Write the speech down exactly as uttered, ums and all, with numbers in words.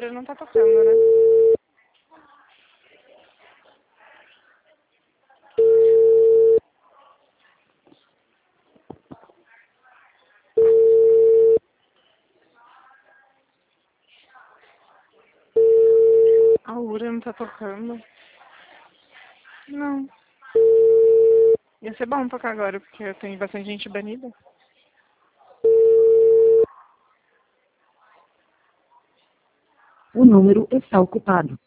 Aura não tá tocando, né? A Aura não tá tocando. Não. Ia ser bom tocar agora, porque tem bastante gente banida. O número está ocupado.